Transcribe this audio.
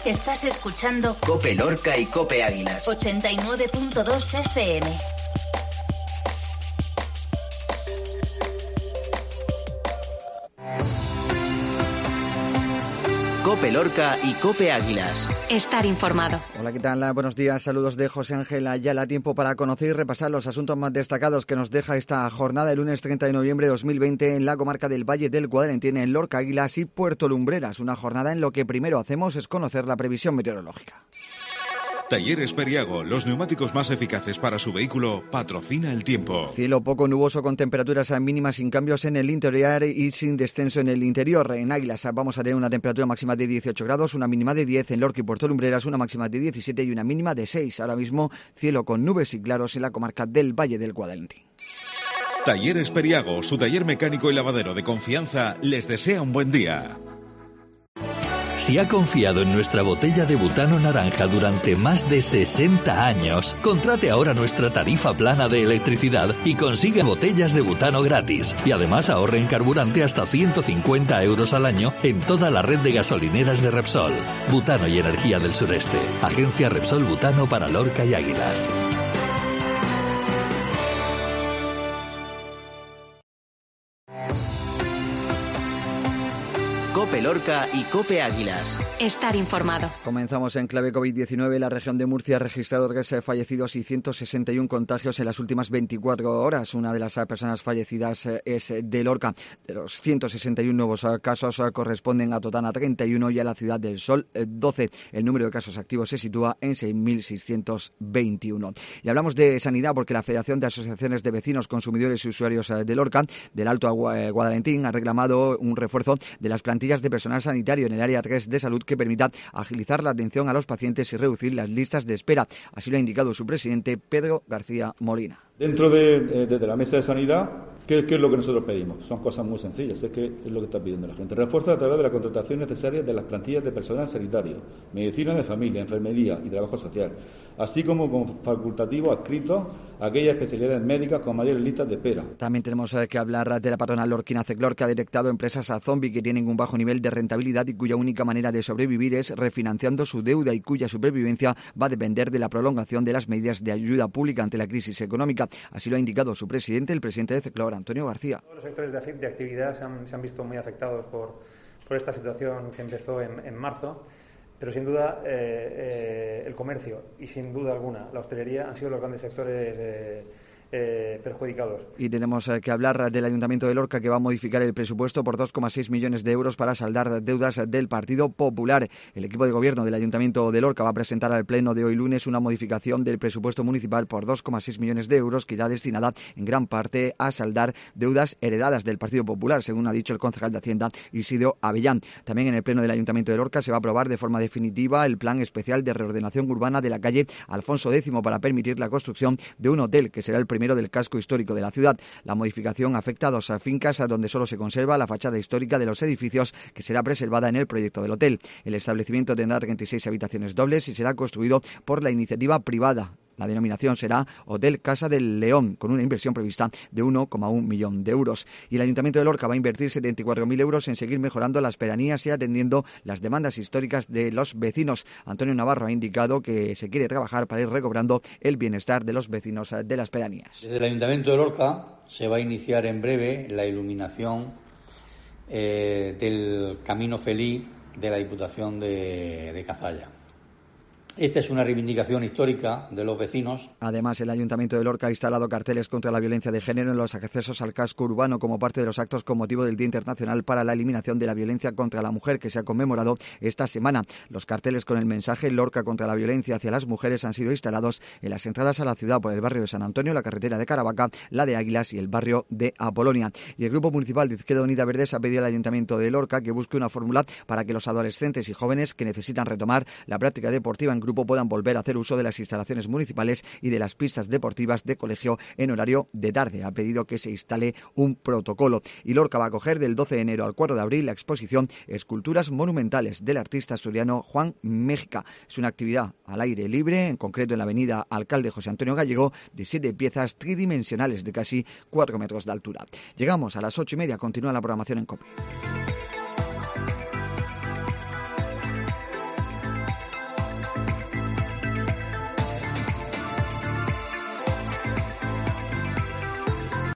Estás escuchando COPE Lorca y COPE Águilas. 89.2 FM. COPE Lorca y COPE Águilas. Estar informado. Hola, ¿qué tal? Buenos días, saludos de José Ángel Ayala. Tiempo para conocer y repasar los asuntos más destacados que nos deja esta jornada el lunes 30 de noviembre de 2020 en la comarca del Valle del Guadalentín, en Lorca, Águilas y Puerto Lumbreras. Una jornada en lo que primero hacemos es conocer la previsión meteorológica. Talleres Periago, los neumáticos más eficaces para su vehículo, patrocina el tiempo. Cielo poco nuboso con temperaturas mínimas sin cambios en el interior y sin descenso en el interior. En Águilas vamos a tener una temperatura máxima de 18 grados, una mínima de 10 en Lorca y Puerto Lumbreras, una máxima de 17 y una mínima de 6. Ahora mismo cielo con nubes y claros en la comarca del Valle del Guadalentín. Talleres Periago, su taller mecánico y lavadero de confianza, les desea un buen día. Si ha confiado en nuestra botella de butano naranja durante más de 60 años, contrate ahora nuestra tarifa plana de electricidad y consiga botellas de butano gratis. Y además ahorre en carburante hasta 150 euros al año en toda la red de gasolineras de Repsol. Butano y Energía del Sureste. Agencia Repsol Butano para Lorca y Águilas. COPE Lorca y COPE Águilas. Estar informado. Comenzamos en clave COVID-19. La región de Murcia ha registrado 3 fallecidos y 161 contagios en las últimas 24 horas. Una de las personas fallecidas es de Lorca. De los 161 nuevos casos corresponden a Totana 31 y a la Ciudad del Sol 12. El número de casos activos se sitúa en 6.621. Y hablamos de sanidad porque la Federación de Asociaciones de Vecinos, Consumidores y Usuarios de Lorca, del Alto Guadalentín, ha reclamado un refuerzo de las plantillas de personal sanitario en el área 3 de salud que permita agilizar la atención a los pacientes y reducir las listas de espera. Así lo ha indicado su presidente, Pedro García Molina. Dentro de la mesa de sanidad, ¿qué es lo que nosotros pedimos? Son cosas muy sencillas, es lo que está pidiendo la gente. Refuerzo a través de la contratación necesaria de las plantillas de personal sanitario, medicina de familia, enfermería y trabajo social, así como con facultativo adscrito a aquellas especialidades médicas con mayores listas de espera. También tenemos que hablar de la patronal lorquina Ceclor, que ha detectado empresas a zombie que tienen un bajo nivel de rentabilidad y cuya única manera de sobrevivir es refinanciando su deuda y cuya supervivencia va a depender de la prolongación de las medidas de ayuda pública ante la crisis económica. Así lo ha indicado su presidente, el presidente de Ceclor, Antonio García. Todos los sectores de actividad se han visto muy afectados por esta situación que empezó en marzo, pero sin duda el comercio y sin duda alguna la hostelería han sido los grandes sectores perjudicados. Y tenemos que hablar del Ayuntamiento de Lorca, que va a modificar el presupuesto por 2,6 millones de euros para saldar deudas del Partido Popular. El equipo de gobierno del Ayuntamiento de Lorca va a presentar al Pleno de hoy lunes una modificación del presupuesto municipal por 2,6 millones de euros que irá destinada en gran parte a saldar deudas heredadas del Partido Popular, según ha dicho el concejal de Hacienda, Isidro Avellán. También en el Pleno del Ayuntamiento de Lorca se va a aprobar de forma definitiva el plan especial de reordenación urbana de la calle Alfonso X para permitir la construcción de un hotel que será el primero del casco histórico de la ciudad. La modificación afecta a 2 fincas donde solo se conserva la fachada histórica de los edificios, que será preservada en el proyecto del hotel. El establecimiento tendrá 36 habitaciones dobles y será construido por la iniciativa privada. La denominación será Hotel Casa del León, con una inversión prevista de 1,1 millón de euros. Y el Ayuntamiento de Lorca va a invertir 74.000 euros en seguir mejorando las pedanías y atendiendo las demandas históricas de los vecinos. Antonio Navarro ha indicado que se quiere trabajar para ir recobrando el bienestar de los vecinos de las pedanías. Desde el Ayuntamiento de Lorca se va a iniciar en breve la iluminación del Camino Feliz de la Diputación de Cazalla. Esta es una reivindicación histórica de los vecinos. Además, el Ayuntamiento de Lorca ha instalado carteles contra la violencia de género en los accesos al casco urbano como parte de los actos con motivo del Día Internacional para la Eliminación de la Violencia contra la Mujer, que se ha conmemorado esta semana. Los carteles con el mensaje Lorca contra la violencia hacia las mujeres han sido instalados en las entradas a la ciudad por el barrio de San Antonio, la carretera de Caravaca, la de Águilas y el barrio de Apolonia. Y el Grupo Municipal de Izquierda Unida Verdes ha pedido al Ayuntamiento de Lorca que busque una fórmula para que los adolescentes y jóvenes que necesitan retomar la práctica deportiva en grupo puedan volver a hacer uso de las instalaciones municipales y de las pistas deportivas de colegio en horario de tarde. Ha pedido que se instale un protocolo. Y Lorca va a acoger del 12 de enero al 4 de abril la exposición Esculturas Monumentales del artista asturiano Juan Méjica. Es una actividad al aire libre, en concreto en la avenida Alcalde José Antonio Gallego, de 7 piezas tridimensionales de casi 4 metros de altura. Llegamos a las 8:30, continúa la programación en COPE.